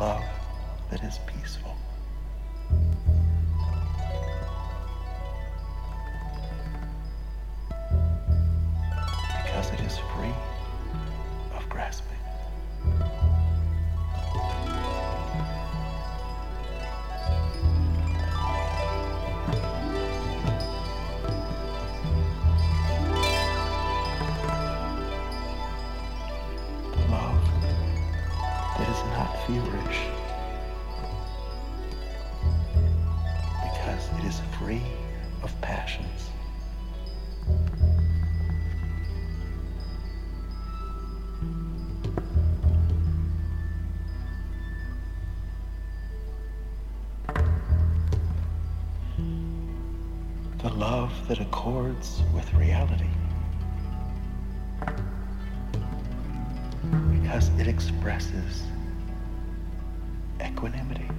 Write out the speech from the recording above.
love that is peaceful. Because it is free of grasping. Love that is not feverish. Because it is free of passions. The love that accords with reality. Because it expresses equanimity.